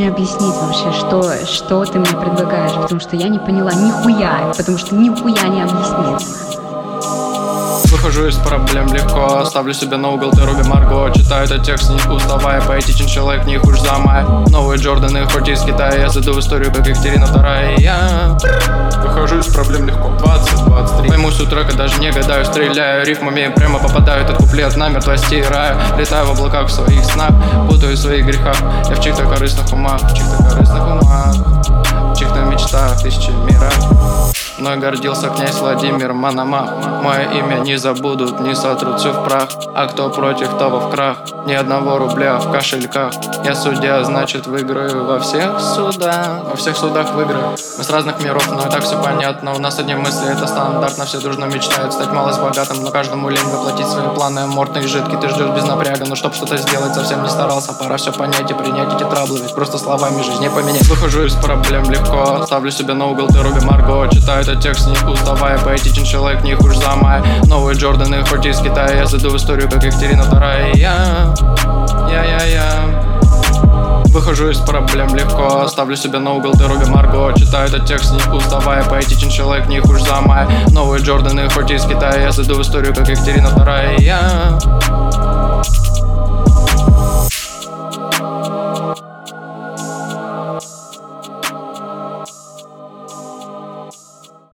мне объяснить вообще, что ты мне предлагаешь, потому что я не поняла нихуя, потому что нихуя не объяснил. Выхожу из проблем легко, ставлю себя на угол, ты Руби Марго. Читаю этот текст, не уставая, поэтичен человек, не хуже за май. Новые Джорданы, хоть из Китая, я зайду в историю, как Екатерина II. Я выхожу из проблем легко, 20-23. Пойму с утра, даже не гадаю, стреляю рифмами, прямо попадаю, этот куплет намертво стираю. Летаю в облаках в своих снах, путаю в своих грехах. Я в чьих-то корыстных умах, в чьих-то корыстных умах, в чьих-то мечтах, тысячи мирах. Мной гордился князь Владимир Мономах. Мое имя не забудут, не сотрут все в прах. А кто против, того в крах. Ни одного рубля в кошельках. Я судья, значит выиграю во всех судах. Во всех судах выиграю. Мы с разных миров, но и так все понятно. У нас одни мысли, это стандартно. Все дружно мечтают стать малость богатым, но каждому лень воплотить свои планы. Амортные жидкие ты ждешь без напряга. Но чтоб что-то сделать, совсем не старался. Пора все понять и принять эти траблы, ведь просто словами жизнь не поменять. Выхожу из проблем легко, ставлю себя на угол, ты Руби Марго. Читаю этот текст, не уставая, поэтичен человек, не хуже за май. Новые Джорданы, хоть из Китая, я зайду в историю, как Екатерина II. Я выхожу из проблем легко, ставлю себя на угол, ты Руби Марго. Читаю этот текст, не уставая, поэтичен человек, не хуже за май. Новые Джорданы, хоть из Китая, я зайду в историю, как Екатерина II.